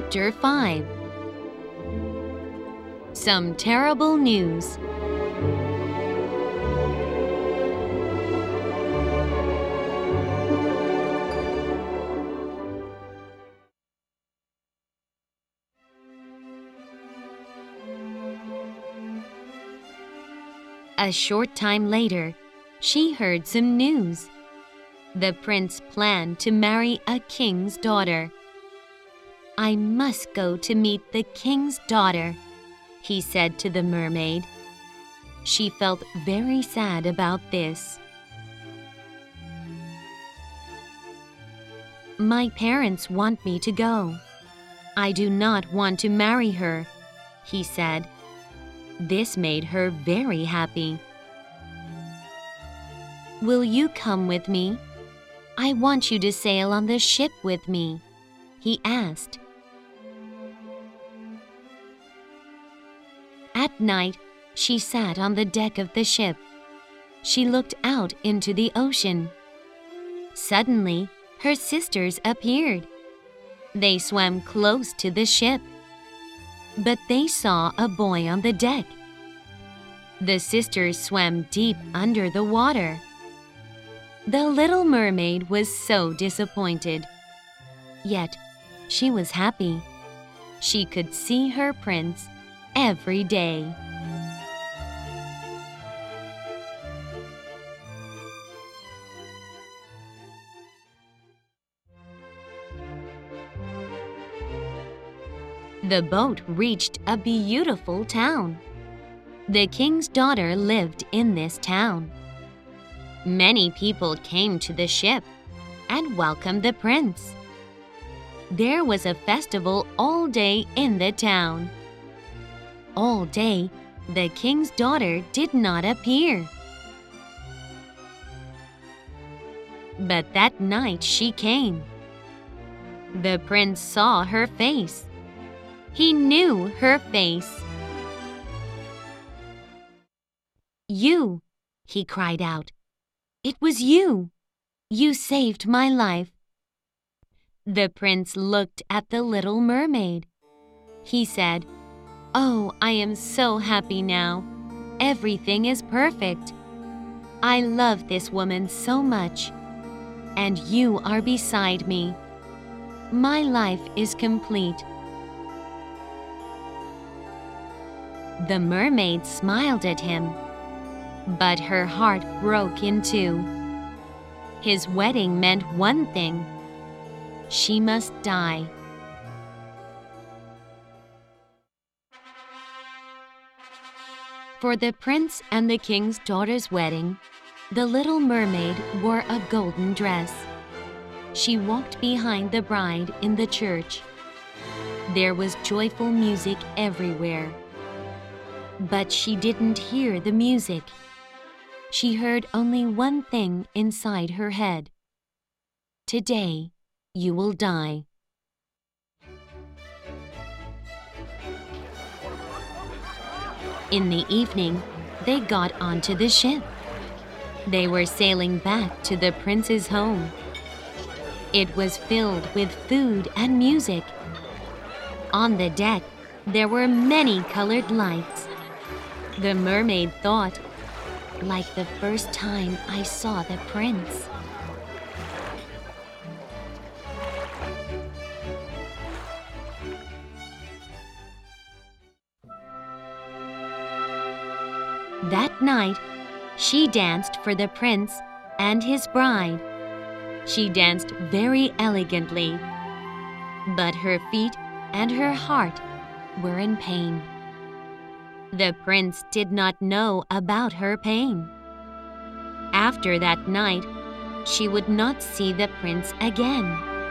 Chapter 5. Some terrible news. A short time later, she heard some news. The prince planned to marry a king's daughter. "I must go to meet the king's daughter," he said to the mermaid. She felt very sad about this. "My parents want me to go. I do not want to marry her," he said. This made her very happy. "Will you come with me? I want you to sail on the ship with me," he asked. At night, she sat on the deck of the ship. She looked out into the ocean. Suddenly, her sisters appeared. They swam close to the ship. But they saw a boy on the deck. The sisters swam deep under the water. The little mermaid was so disappointed. Yet, she was happy. She could see her prince every day. The boat reached a beautiful town. The king's daughter lived in this town. Many people came to the ship and welcomed the prince. There was a festival all day in the town. All day, the king's daughter did not appear. But that night she came. The prince saw her face. He knew her face. "You," he cried out. "It was you. You saved my life." The prince looked at the little mermaid. He said, "Oh, I am so happy now. Everything is perfect. I love this woman so much. And you are beside me. My life is complete." The mermaid smiled at him, but her heart broke in two. His wedding meant one thing: she must die. For the prince and the king's daughter's wedding, the little mermaid wore a golden dress. She walked behind the bride in the church. There was joyful music everywhere. But she didn't hear the music. She heard only one thing inside her head: "Today, you will die." In the evening, they got onto the ship. They were sailing back to the prince's home. It was filled with food and music. On the deck, there were many colored lights. The mermaid thought, "Like the first time I saw the prince." That night, she danced for the prince and his bride. She danced very elegantly, but her feet and her heart were in pain. The prince did not know about her pain. After that night, she would not see the prince again.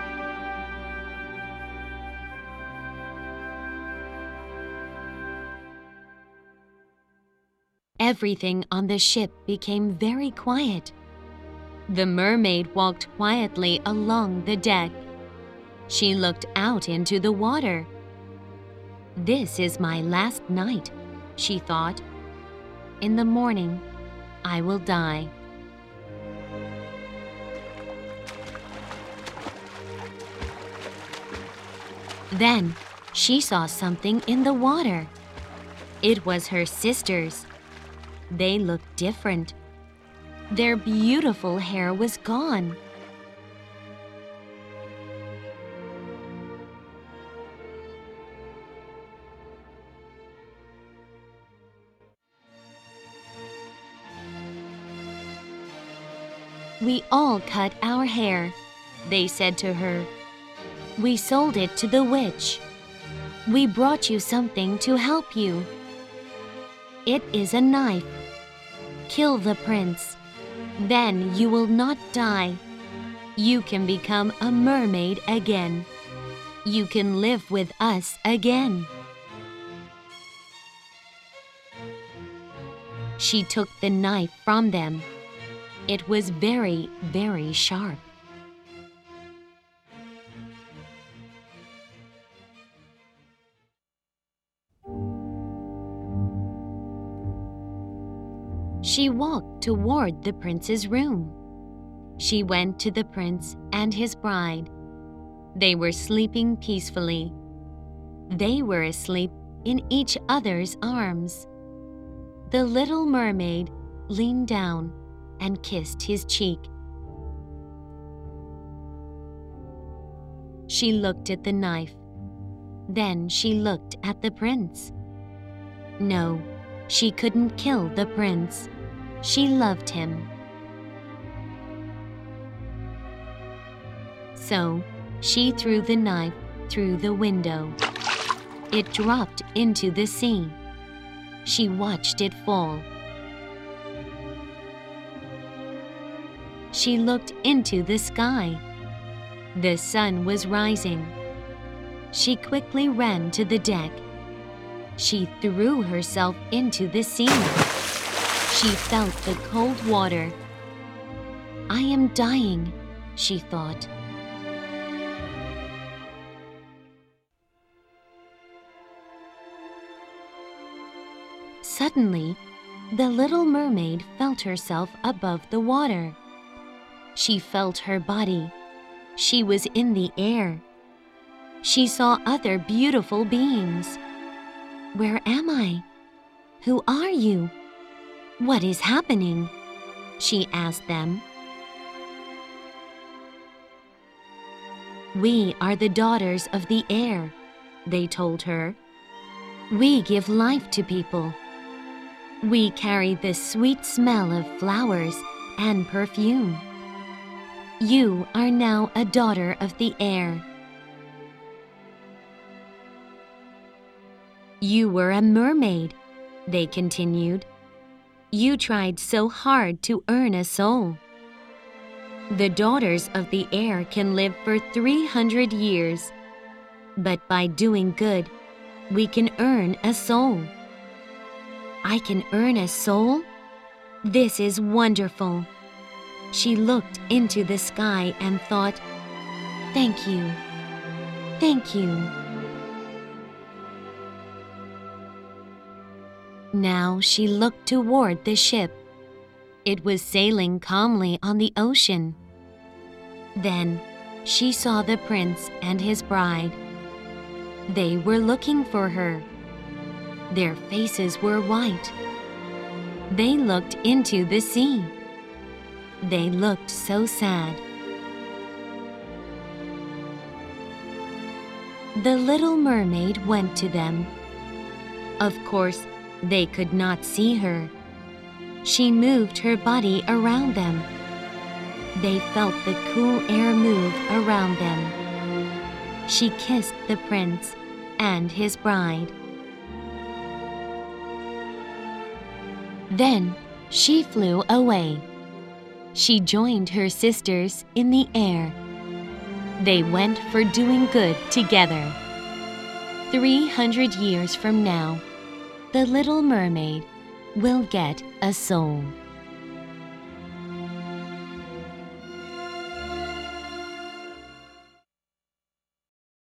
Everything on the ship became very quiet. The mermaid walked quietly along the deck. She looked out into the water. "This is my last night," she thought. "In the morning, I will die." Then she saw something in the water. It was her sisters. They looked different. Their beautiful hair was gone. We all cut our hair, they said to her. We sold it to the witch. We brought you something to help you. It is a knife. Kill the prince. Then you will not die. You can become a mermaid again. You can live with us again. She took the knife from them. It was very, very sharp. She walked toward the prince's room. She went to the prince and his bride. They were sleeping peacefully. They were asleep in each other's arms. The little mermaid leaned down and kissed his cheek. She looked at the knife. Then she looked at the prince. No, she couldn't kill the prince. She loved him. So she threw the knife through the window. It dropped into the sea. She watched it fall. She looked into the sky. The sun was rising. She quickly ran to the deck. She threw herself into the sea. She felt the cold water. I am dying, she thought. Suddenly, the little mermaid felt herself above the water. She felt her body. She was in the air. She saw other beautiful beings. Where am I? Who are you? What is happening? She asked them. We are the daughters of the air, they told her. We give life to people. We carry the sweet smell of flowers and perfume. You are now a daughter of the air. You were a mermaid, they continued. You tried so hard to earn a soul. The daughters of the air can live for 300 years, but by doing good, we can earn a soul. I can earn a soul? This is wonderful. She looked into the sky and thought, thank you, thank you. Now she looked toward the ship. It was sailing calmly on the ocean. Then she saw the prince and his bride. They were looking for her. Their faces were white. They looked into the sea. They looked so sad. The little mermaid went to them. Of course, they could not see her. She moved her body around them. They felt the cool air move around them. She kissed the prince and his bride. Then she flew away. She joined her sisters in the air. They went for doing good together. 300 years from now, the little mermaid will get a soul.